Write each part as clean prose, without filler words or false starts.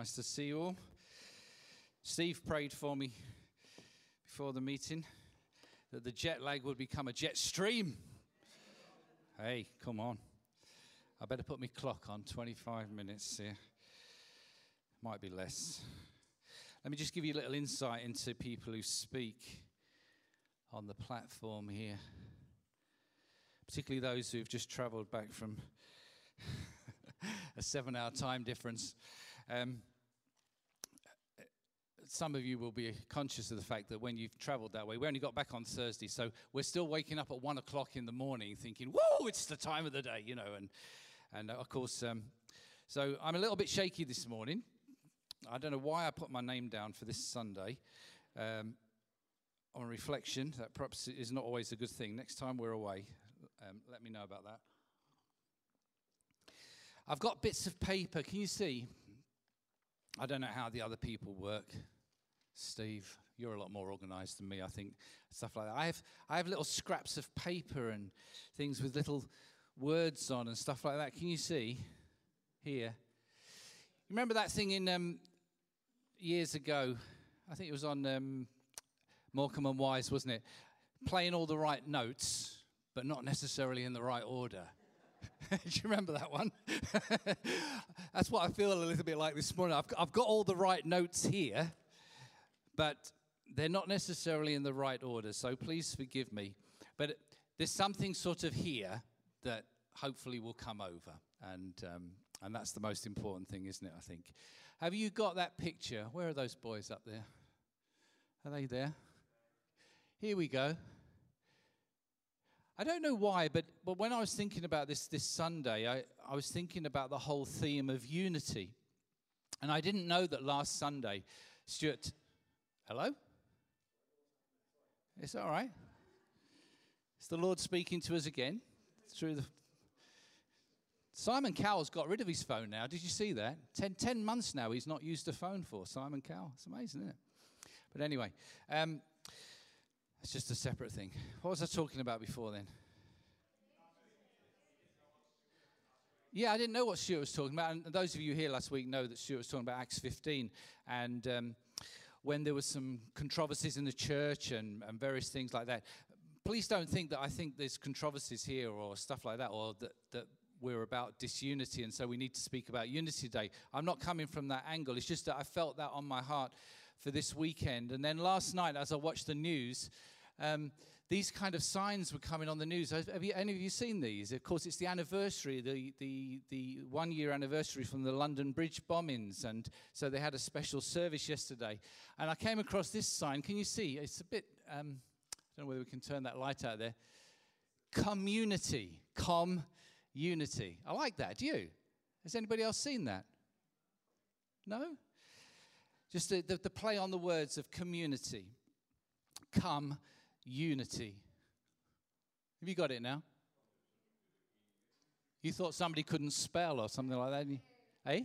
Nice to see you all. Steve prayed for me before the meeting that the jet lag would become a jet stream. Hey, come on. I better put my clock on, 25 minutes here. Might be less. Let me just give you a little insight into people who speak on the platform here, particularly those who've just traveled back from a 7-hour time difference. Some of you will be conscious of the fact that when you've traveled that way, we only got back on Thursday, so we're still waking up at 1 o'clock in the morning thinking, whoa, it's the time of the day, you know, and of course, so I'm a little bit shaky this morning. I don't know why I put my name down for this Sunday. On reflection, that perhaps is not always a good thing. Next time we're away, let me know about that. I've got bits of paper. Can you see? I don't know how the other people work. Steve, you're a lot more organized than me, I think. Stuff like that. I have little scraps of paper and things with little words on and stuff like that. Can you see here? Remember that thing in years ago? I think it was on Morecambe and Wise, wasn't it? Playing all the right notes, but not necessarily in the right order. Do you remember that one? That's what I feel a little bit like this morning. I've got all the right notes here, but they're not necessarily in the right order, so please forgive me. But there's something sort of here that hopefully will come over, and that's the most important thing, isn't it, I think. Have you got that picture? Where are those boys up there? Are they there? Here we go. I don't know why, but when I was thinking about this Sunday, I was thinking about the whole theme of unity. And I didn't know that last Sunday, Stuart, hello? It's all right. It's the Lord speaking to us again through the... Simon Cowell's got rid of his phone now. Did you see that? 10 months now he's not used a phone for, Simon Cowell. It's amazing, isn't it? But anyway, it's just a separate thing. What was I talking about before then? Yeah, I didn't know what Stuart was talking about. And those of you here last week know that Stuart was talking about Acts 15. And when there was some controversies in the church and various things like that. Please don't think that I think there's controversies here or stuff like that, or that we're about disunity and so we need to speak about unity today. I'm not coming from that angle. It's just that I felt that on my heart for this weekend. And then last night, as I watched the news, these kind of signs were coming on the news. Have any of you seen these? Of course, it's the anniversary, the 1-year anniversary from the London Bridge bombings. And so they had a special service yesterday. And I came across this sign. Can you see? It's a bit, I don't know whether we can turn that light out there. Community. Unity. I like that. Do you? Has anybody else seen that? No? Just the play on the words of community. Come, unity. Have you got it now? You thought somebody couldn't spell or something like that? Eh?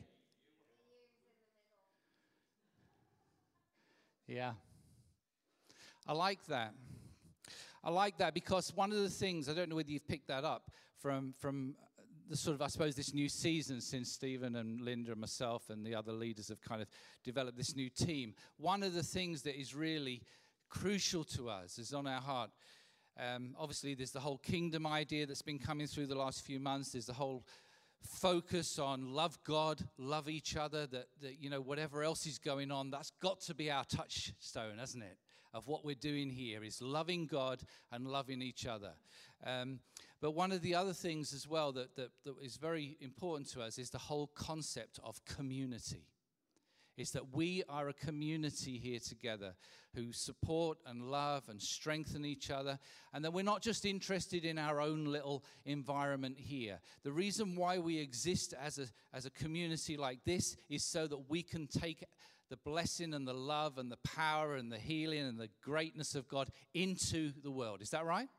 Yeah. I like that. I like that because one of the things, I don't know whether you've picked that up from the sort of, I suppose, this new season since Stephen and Linda and myself and the other leaders have kind of developed this new team. One of the things that is really crucial to us is on our heart. Obviously, there's the whole kingdom idea that's been coming through the last few months. There's the whole focus on love God, love each other, that you know, whatever else is going on, that's got to be our touchstone, hasn't it? Of what we're doing here is loving God and loving each other. But one of the other things as well that is very important to us is the whole concept of community. Is that we are a community here together who support and love and strengthen each other. And that we're not just interested in our own little environment here. The reason why we exist as a community like this is so that we can take the blessing and the love and the power and the healing and the greatness of God into the world. Is that right?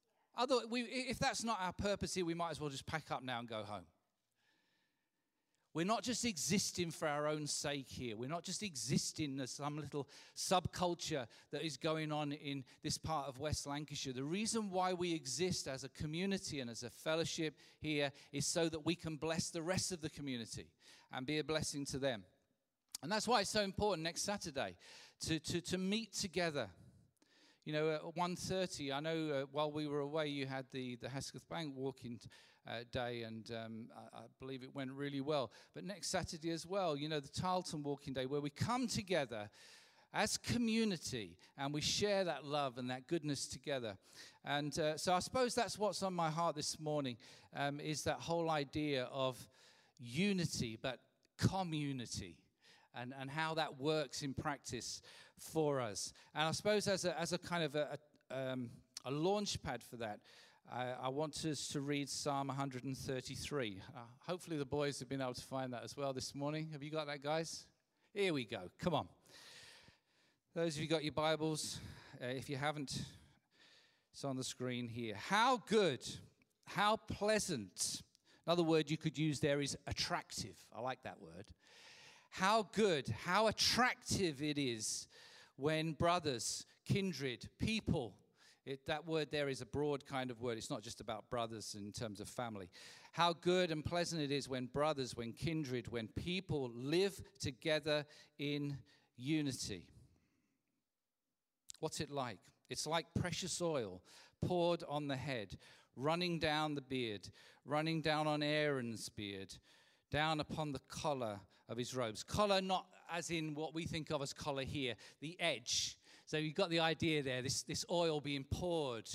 If that's not our purpose here, we might as well just pack up now and go home. We're not just existing for our own sake here. We're not just existing as some little subculture that is going on in this part of West Lancashire. The reason why we exist as a community and as a fellowship here is so that we can bless the rest of the community and be a blessing to them. And that's why it's so important next Saturday to meet together. You know, at 1:30, I know while we were away, you had the Hesketh Bank walking day, and I believe it went really well. But next Saturday as well, you know, the Tarleton Walking Day, where we come together as community and we share that love and that goodness together. And so I suppose that's what's on my heart this morning, is that whole idea of unity, but community, and how that works in practice for us. And I suppose as a kind of a launch pad for that, I want us to read Psalm 133. Hopefully the boys have been able to find that as well this morning. Have you got that, guys? Here we go. Come on. Those of you got your Bibles, if you haven't, it's on the screen here. How good, how pleasant. Another word you could use there is attractive. I like that word. How good, how attractive it is when brothers, kindred, people, that word there is a broad kind of word. It's not just about brothers in terms of family. How good and pleasant it is when brothers, when kindred, when people live together in unity. What's it like? It's like precious oil poured on the head, running down the beard, running down on Aaron's beard, down upon the collar of his robes. Collar, not as in what we think of as collar here, the edge. So you've got the idea there, this oil being poured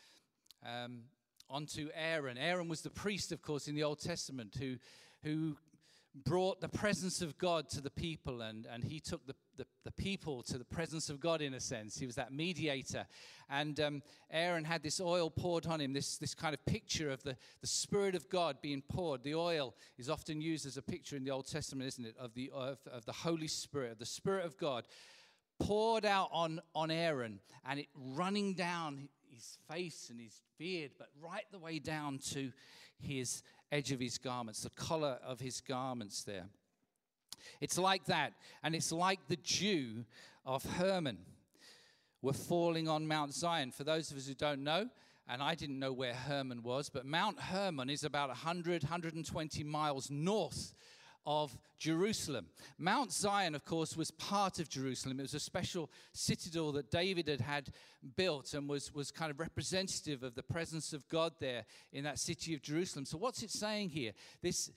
onto Aaron. Aaron was the priest, of course, in the Old Testament who brought the presence of God to the people, and he took the people to the presence of God in a sense. He was that mediator. And Aaron had this oil poured on him, this kind of picture of the Spirit of God being poured. The oil is often used as a picture in the Old Testament, isn't it, of the Holy Spirit, of the Spirit of God poured out on Aaron, and it running down his face and his beard, but right the way down to his edge of his garments, the collar of his garments there. It's like that, and it's like the dew of Hermon were falling on Mount Zion. For those of us who don't know, and I didn't know where Hermon was, but Mount Hermon is about 120 miles north of Jerusalem. Mount Zion, of course, was part of Jerusalem. It was a special citadel that David had built and was kind of representative of the presence of God there in that city of Jerusalem. So what's it saying here? This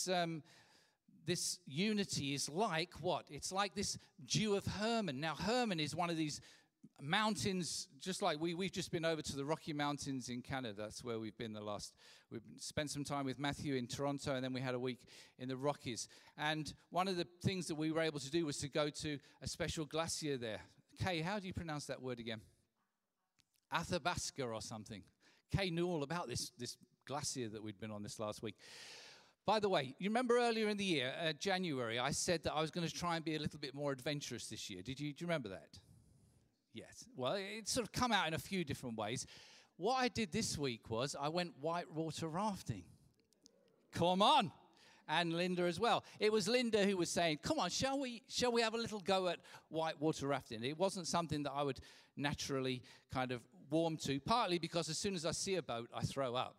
unity is like what? It's like this dew of Hermon. Now, Hermon is one of these mountains, just like we've just been over to the Rocky Mountains in Canada. That's where we've been we've spent some time with Matthew in Toronto, and then we had a week in the Rockies. And one of the things that we were able to do was to go to a special glacier there. Kay, how do you pronounce that word again? Athabasca or something. Kay knew all about this glacier that we'd been on this last week. By the way, you remember earlier in the year, January, I said that I was going to try and be a little bit more adventurous this year. Do you remember that? Yes. Well, it's sort of come out in a few different ways. What I did this week was I went whitewater rafting. Come on. And Linda as well. It was Linda who was saying, come on, shall we have a little go at whitewater rafting? It wasn't something that I would naturally kind of warm to, partly because as soon as I see a boat, I throw up.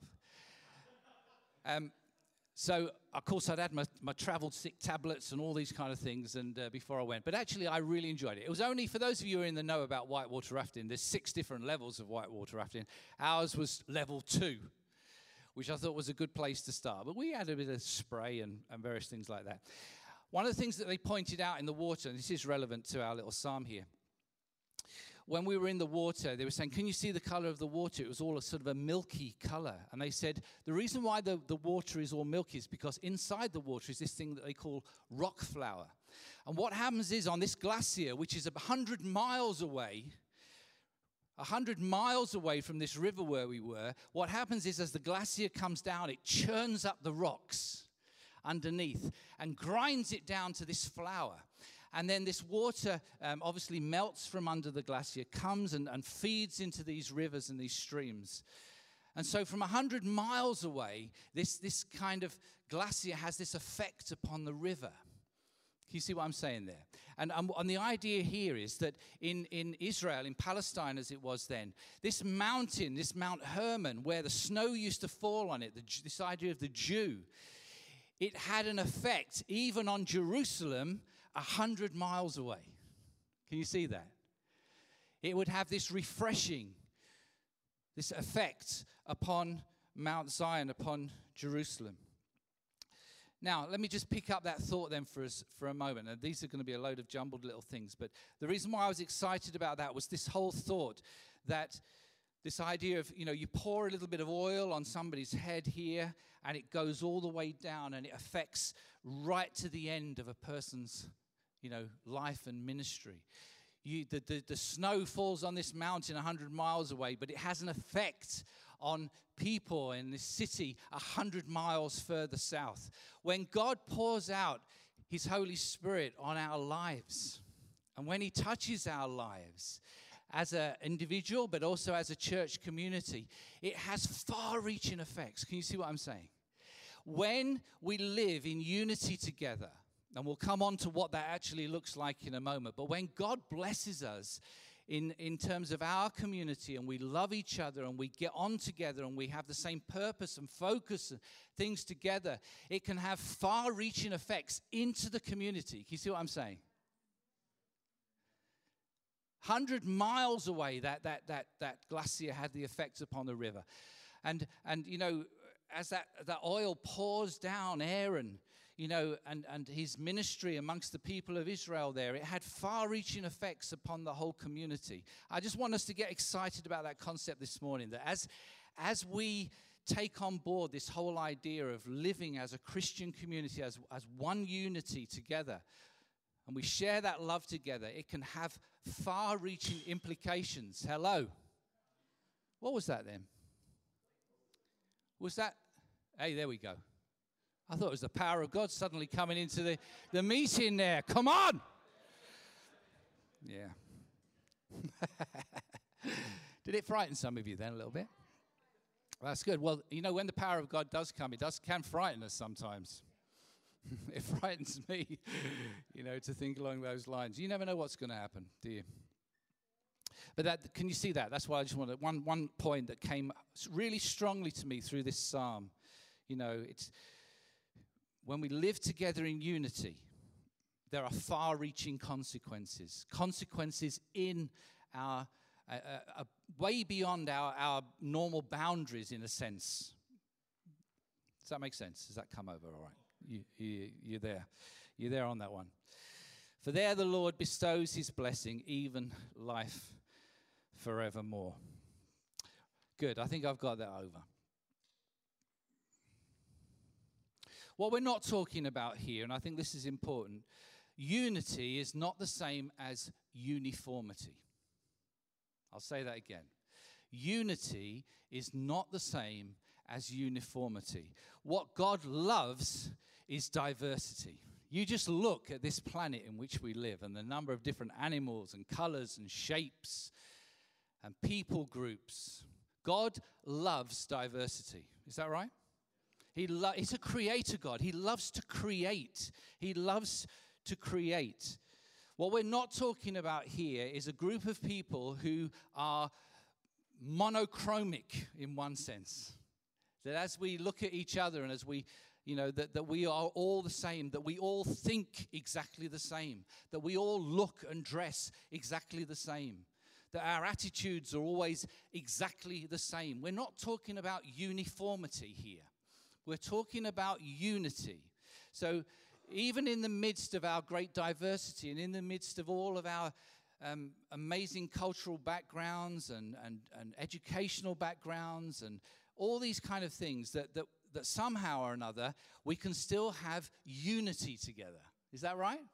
So, of course, I'd had my travel sick tablets and all these kind of things and before I went. But actually, I really enjoyed it. It was only, for those of you who are in the know about whitewater rafting, there's 6 different levels of whitewater rafting. Ours was level 2, which I thought was a good place to start. But we had a bit of spray and various things like that. One of the things that they pointed out in the water, and this is relevant to our little psalm here, when we were in the water, they were saying, can you see the color of the water? It was all a sort of a milky color. And they said, the reason why the water is all milky is because inside the water is this thing that they call rock flour. And what happens is on this glacier, which is 100 miles away from this river where we were, what happens is as the glacier comes down, it churns up the rocks underneath and grinds it down to this flour. And then this water obviously melts from under the glacier, comes and feeds into these rivers and these streams. And so from 100 miles away, this kind of glacier has this effect upon the river. Can you see what I'm saying there? And the idea here is that in Israel, in Palestine as it was then, this mountain, this Mount Hermon, where the snow used to fall on it, this idea of the dew, it had an effect even on Jerusalem 100 miles away. Can you see that? It would have this refreshing, this effect upon Mount Zion, upon Jerusalem. Now, let me just pick up that thought then for a moment. And these are going to be a load of jumbled little things. But the reason why I was excited about that was this whole thought that this idea of, you pour a little bit of oil on somebody's head here, and it goes all the way down, and it affects right to the end of a person's, life and ministry. The snow falls on this mountain 100 miles away, but it has an effect on people in this city 100 miles further south. When God pours out his Holy Spirit on our lives, and when he touches our lives as an individual, but also as a church community, it has far-reaching effects. Can you see what I'm saying? When we live in unity together, and we'll come on to what that actually looks like in a moment, but when God blesses us in terms of our community, and we love each other, and we get on together, and we have the same purpose and focus and things together, it can have far-reaching effects into the community. Can you see what I'm saying? 100 miles away, that glacier had the effect upon the river. And as that oil pours down Aaron, and his ministry amongst the people of Israel there, it had far-reaching effects upon the whole community. I just want us to get excited about that concept this morning, that as we take on board this whole idea of living as a Christian community, as one unity together, and we share that love together, it can have far-reaching implications. Hello? What was that then? Was that? Hey, there we go. I thought it was the power of God suddenly coming into the meeting there. Come on! Yeah. Did it frighten some of you then a little bit? That's good. Well, when the power of God does come, it can frighten us sometimes. It frightens me, to think along those lines. You never know what's going to happen, do you? But can you see that? That's why I just wanted one point that came really strongly to me through this psalm. It's when we live together in unity, there are far-reaching consequences. Consequences in our way beyond our normal boundaries, in a sense. Does that make sense? Does that come over all right? You're there. You're there on that one. For there the Lord bestows his blessing, even life forevermore. Good. I think I've got that over. What we're not talking about here, and I think this is important, unity is not the same as uniformity. I'll say that again. Unity is not the same as uniformity. What God loves is diversity. You just look at this planet in which we live and the number of different animals and colors and shapes and people groups. God loves diversity. Is that right? He's a creator God. He loves to create. He loves to create. What we're not talking about here is a group of people who are monochromic in one sense. That as we look at each other and as we, that we are all the same, that we all think exactly the same, that we all look and dress exactly the same, that our attitudes are always exactly the same. We're not talking about uniformity here. We're talking about unity. So even in the midst of our great diversity and in the midst of all of our amazing cultural backgrounds and educational backgrounds and all these kind of things, that somehow or another we can still have unity together. Is that right?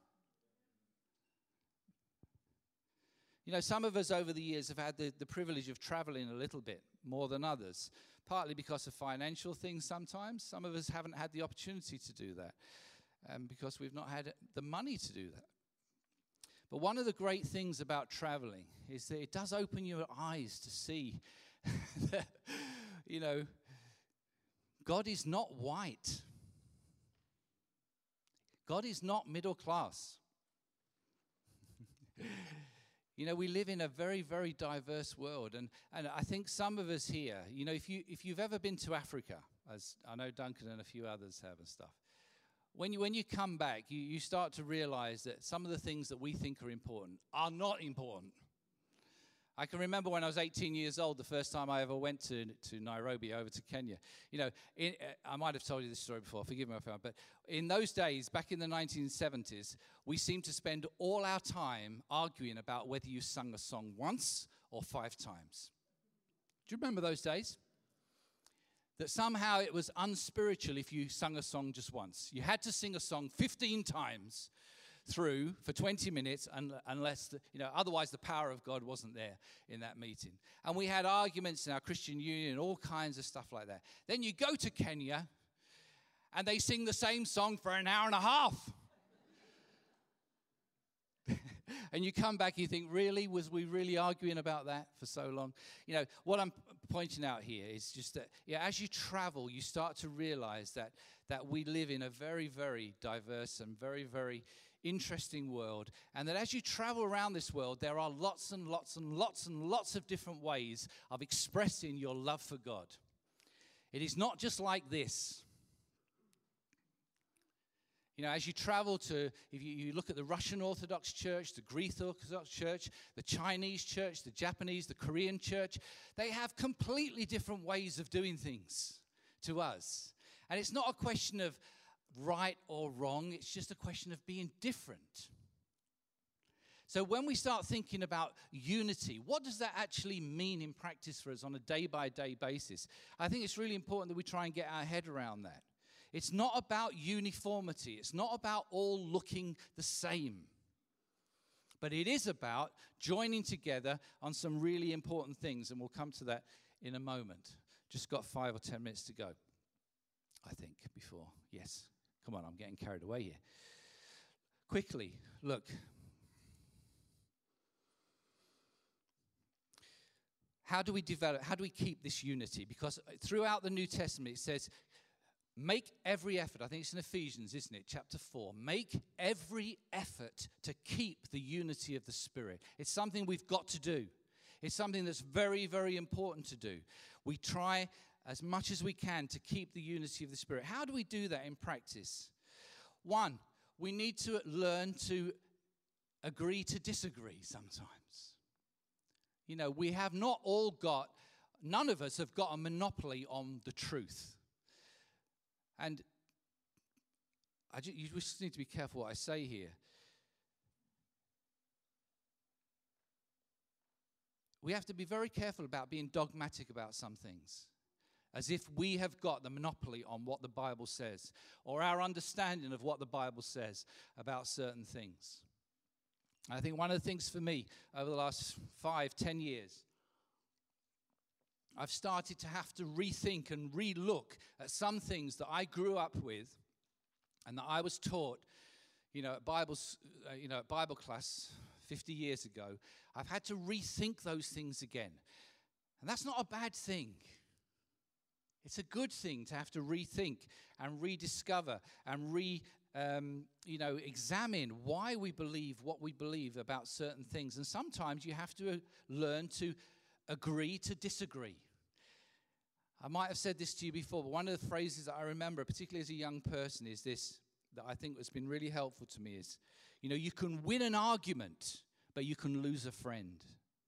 Some of us over the years have had the privilege of traveling a little bit more than others, partly because of financial things sometimes. Some of us haven't had the opportunity to do that because we've not had the money to do that. But one of the great things about traveling is that it does open your eyes to see that, God is not white. God is not middle class. You know, we live in a very, very diverse world. And I think some of us here, you know, if you've ever been to Africa, as I know Duncan and a few others have and stuff, when you come back, you start to realize that some of the things that we think are important are not important. I can remember when I was 18 years old, the first time I ever went to Nairobi, over to Kenya. You know, I might have told you this story before, forgive me if I have, but in those days, back in the 1970s, we seemed to spend all our time arguing about whether you sung a song once or 5 times. Do you remember those days? That somehow it was unspiritual if you sung a song just once. You had to sing a song 15 times through for 20 minutes, unless, otherwise the power of God wasn't there in that meeting. And we had arguments in our Christian union, all kinds of stuff like that. Then you go to Kenya, and they sing the same song for an hour and a half. And you come back, you think, really? Was we really arguing about that for so long? You know, what I'm pointing out here is just that, as you travel, you start to realize that we live in a very, very diverse and very, very interesting world, and that as you travel around this world, there are lots and lots and lots and lots of different ways of expressing your love for God. It is not just like this. You know, as you travel to, if you look at the Russian Orthodox Church, the Greek Orthodox Church, the Chinese Church, the Japanese, the Korean Church, they have completely different ways of doing things to us. And it's not a question of right or wrong, it's just a question of being different. So when we start thinking about unity, what does that actually mean in practice for us on a day-by-day basis? I think it's really important that we try and get our head around that. It's not about uniformity. It's not about all looking the same. But it is about joining together on some really important things, and we'll come to that in a moment. Just got 5 or 10 minutes to go, I think, before. Yes. Come on, I'm getting carried away here. Quickly, look. How do we keep this unity? Because throughout the New Testament it says, make every effort. I think it's in Ephesians, isn't it? Chapter 4. Make every effort to keep the unity of the Spirit. It's something we've got to do. It's something that's very, very important to do. We try as much as we can to keep the unity of the Spirit. How do we do that in practice? 1, we need to learn to agree to disagree sometimes. You know, we have not all got, none of us have got a monopoly on the truth. And you just need to be careful what I say here. We have to be very careful about being dogmatic about some things, as if we have got the monopoly on what the Bible says, or our understanding of what the Bible says about certain things. I think one of the things for me over the last 5-10 years, I've started to have to rethink and re-look at some things that I grew up with and that I was taught, at Bible class 50 years ago. I've had to rethink those things again. And that's not a bad thing. It's a good thing to have to rethink and rediscover and examine why we believe what we believe about certain things. And sometimes you have to learn to agree to disagree. I might have said this to you before, but one of the phrases that I remember, particularly as a young person, is this, that I think has been really helpful to me is, you can win an argument, but you can lose a friend.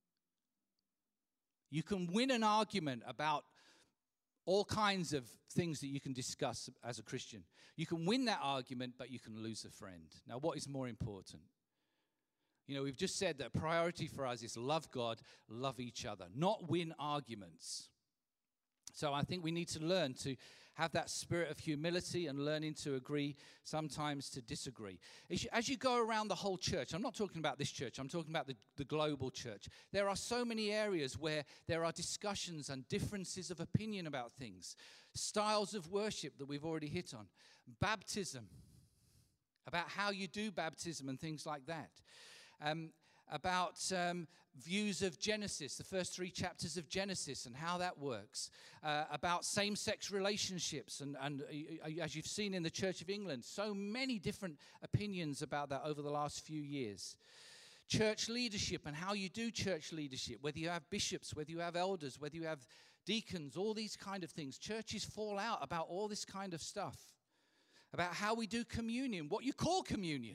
You can win an argument about all kinds of things that you can discuss as a Christian. You can win that argument, but you can lose a friend. Now, what is more important? We've just said that a priority for us is love God, love each other, not win arguments. So I think we need to learn to have that spirit of humility and learning to agree, sometimes to disagree. As you go around the whole church, I'm not talking about this church, I'm talking about the global church. There are so many areas where there are discussions and differences of opinion about things. Styles of worship that we've already hit on. Baptism, about how you do baptism and things like that. about views of Genesis, the first 3 chapters of Genesis and how that works, about same-sex relationships, and as you've seen in the Church of England, so many different opinions about that over the last few years. Church leadership and how you do church leadership, whether you have bishops, whether you have elders, whether you have deacons, all these kind of things. Churches fall out about all this kind of stuff, about how we do communion, what you call communion.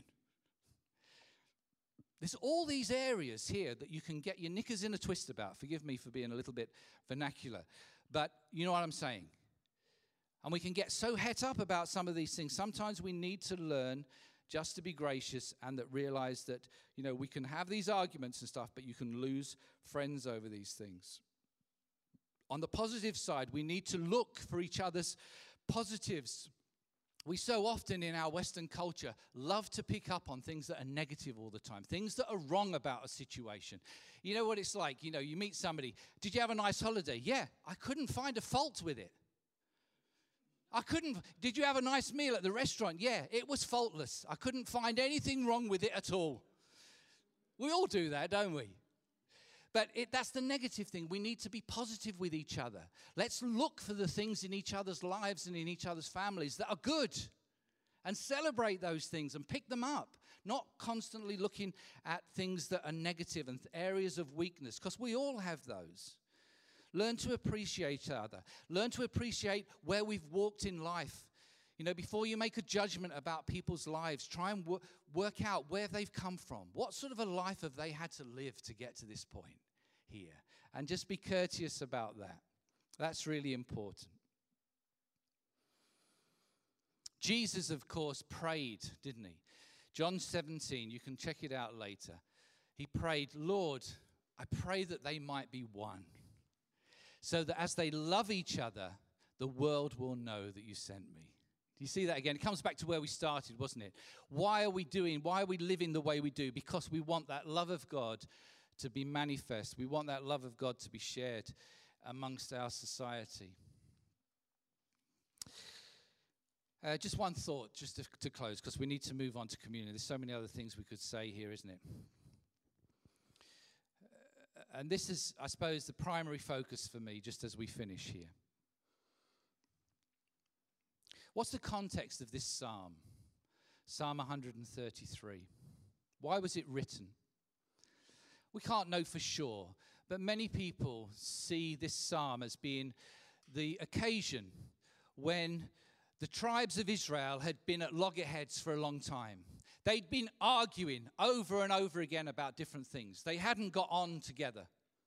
There's all these areas here that you can get your knickers in a twist about. Forgive me for being a little bit vernacular, but you know what I'm saying. And we can get so het up about some of these things. Sometimes we need to learn just to be gracious and that realize that, you know, we can have these arguments and stuff, but you can lose friends over these things. On the positive side, we need to look for each other's positives. We so often in our Western culture love to pick up on things that are negative all the time, things that are wrong about a situation. You know what it's like? You know, you meet somebody. Did you have a nice holiday? Yeah, I couldn't find a fault with it. Did you have a nice meal at the restaurant? Yeah, it was faultless. I couldn't find anything wrong with it at all. We all do that, don't we? But that's the negative thing. We need to be positive with each other. Let's look for the things in each other's lives and in each other's families that are good and celebrate those things and pick them up, not constantly looking at things that are negative and areas of weakness, because we all have those. Learn to appreciate each other. Learn to appreciate where we've walked in life. You know, before you make a judgment about people's lives, try and work out where they've come from. What sort of a life have they had to live to get to this point here? And just be courteous about that. That's really important. Jesus, of course, prayed, didn't he? John 17, you can check it out later. He prayed, Lord, I pray that they might be one, so that as they love each other, the world will know that you sent me. Do you see that again? It comes back to where we started, wasn't it? Why are we living the way we do? Because we want that love of God to be manifest. We want that love of God to be shared amongst our society. Just one thought, just to close, because we need to move on to communion. There's so many other things we could say here, isn't it? And this is, I suppose, the primary focus for me, just as we finish here. What's the context of this psalm? Psalm 133. Why was it written? We can't know for sure, but many people see this psalm as being the occasion when the tribes of Israel had been at loggerheads for a long time. They'd been arguing over and over again about different things. They hadn't got on together.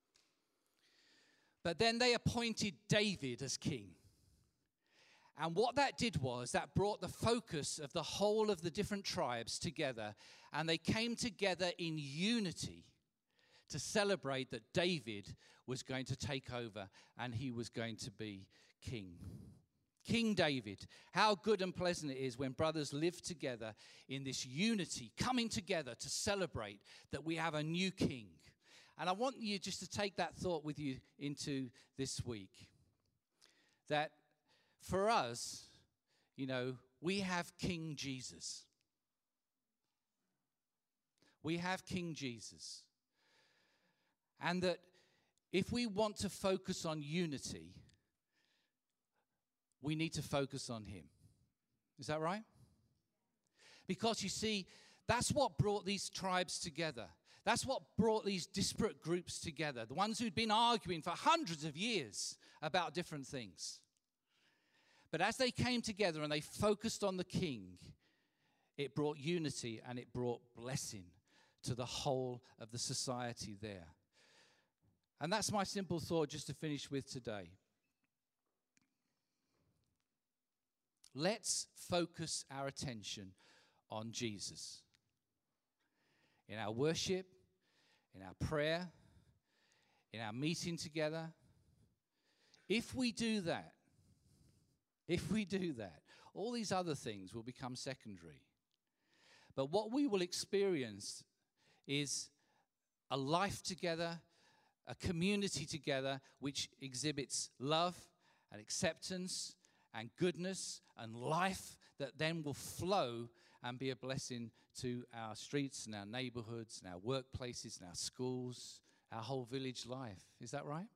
But then they appointed David as king. And what that did was that brought the focus of the whole of the different tribes together. And they came together in unity to celebrate that David was going to take over and he was going to be king. King David, how good and pleasant it is when brothers live together in this unity, coming together to celebrate that we have a new king. And I want you just to take that thought with you into this week. That for us, you know, we have King Jesus. We have King Jesus. And that if we want to focus on unity, we need to focus on him. Is that right? Because you see, that's what brought these tribes together. That's what brought these disparate groups together. The ones who'd been arguing for hundreds of years about different things. But as they came together and they focused on the king, it brought unity and it brought blessing to the whole of the society there. And that's my simple thought just to finish with today. Let's focus our attention on Jesus. In our worship, in our prayer, in our meeting together. If we do that, all these other things will become secondary. But what we will experience is a life together, a community together, which exhibits love and acceptance and goodness and life that then will flow and be a blessing to our streets and our neighborhoods and our workplaces and our schools, our whole village life. Is that right?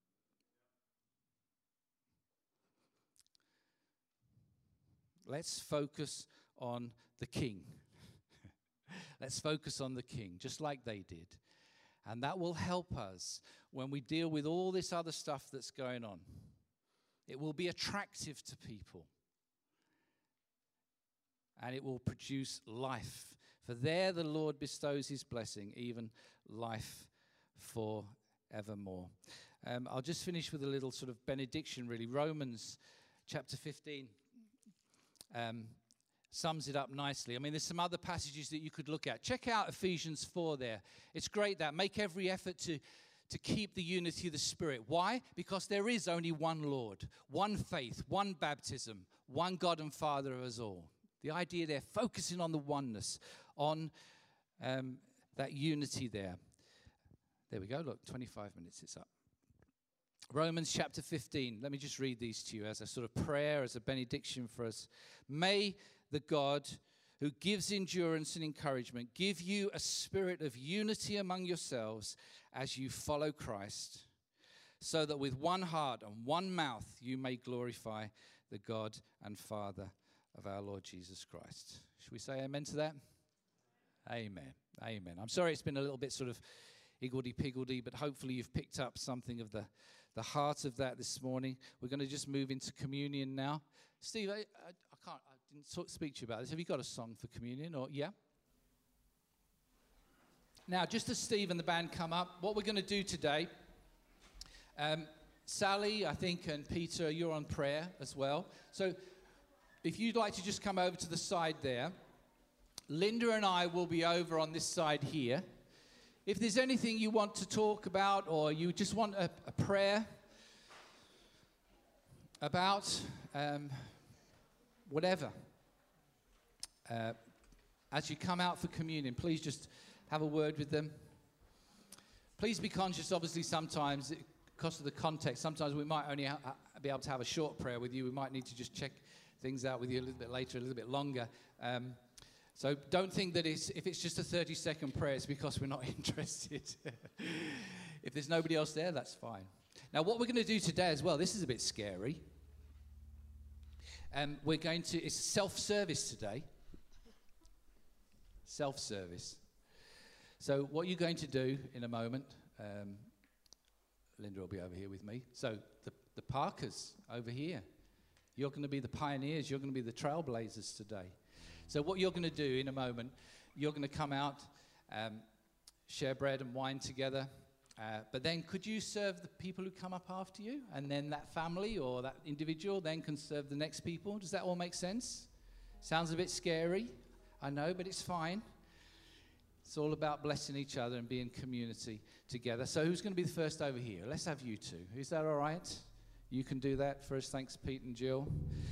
Let's focus on the King. Let's focus on the King, just like they did. And that will help us when we deal with all this other stuff that's going on. It will be attractive to people. And it will produce life. For there the Lord bestows his blessing, even life forevermore. I'll just finish with a little sort of benediction, really. Romans chapter 15 sums it up nicely. I mean, there's some other passages that you could look at. Check out Ephesians 4 there. It's great that. Make every effort to keep the unity of the Spirit. Why? Because there is only one Lord, one faith, one baptism, one God and Father of us all. The idea there, focusing on the oneness, on that unity there. There we go. Look, 25 minutes, it's up. Romans chapter 15. Let me just read these to you as a sort of prayer, as a benediction for us. May the God who gives endurance and encouragement give you a spirit of unity among yourselves as you follow Christ, so that with one heart and one mouth you may glorify the God and Father of our Lord Jesus Christ. Should we say amen to that? Amen. Amen. I'm sorry it's been a little bit sort of higgledy-piggledy, but hopefully you've picked up something of the heart of that this morning. We're going to just move into communion now. Steve, I didn't speak to you about this. Have you got a song for communion? Or yeah? Now, just as Steve and the band come up, what we're going to do today, Sally, I think, and Peter, you're on prayer as well. So if you'd like to just come over to the side there, Linda and I will be over on this side here. If there's anything you want to talk about, or you just want a prayer about whatever, as you come out for communion, please just have a word with them. Please be conscious, obviously, sometimes, because of the context, sometimes we might only be able to have a short prayer with you. We might need to just check things out with you a little bit later, a little bit longer. So don't think that if it's just a 30-second prayer, it's because we're not interested. If there's nobody else there, that's fine. Now, what we're going to do today as well, this is a bit scary. It's self-service today. Self-service. So what you're going to do in a moment, Linda will be over here with me. So the Parkers over here, you're going to be the pioneers. You're going to be the trailblazers today. So what you're going to do in a moment, you're going to come out, share bread and wine together. But then could you serve the people who come up after you? And then that family or that individual then can serve the next people. Does that all make sense? Sounds a bit scary, I know, but it's fine. It's all about blessing each other and being community together. So who's going to be the first over here? Let's have you two. Is that all right? You can do that first. Thanks, Pete and Jill.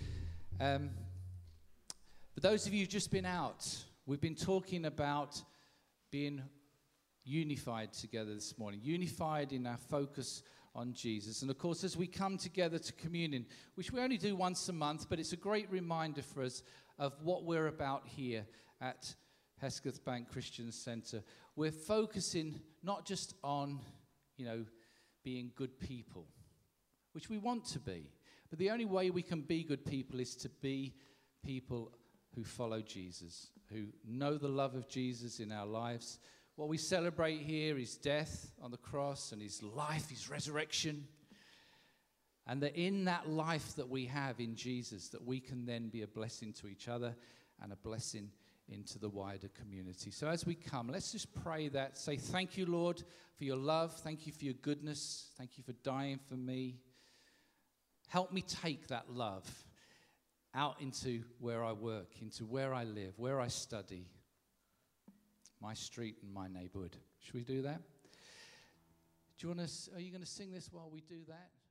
For those of you who've just been out, we've been talking about being unified together this morning, unified in our focus on Jesus. And of course, as we come together to communion, which we only do once a month, but it's a great reminder for us of what we're about here at Hesketh Bank Christian Centre. We're focusing not just on, being good people, which we want to be, but the only way we can be good people is to be people who follow Jesus, who know the love of Jesus in our lives. What we celebrate here is death on the cross and his life, his resurrection. And that in that life that we have in Jesus, that we can then be a blessing to each other and a blessing into the wider community. So as we come, let's just pray that. Say, thank you, Lord, for your love. Thank you for your goodness. Thank you for dying for me. Help me take that love out into where I work, into where I live, where I study, my street and my neighborhood. Should we do that? Are you going to sing this while we do that?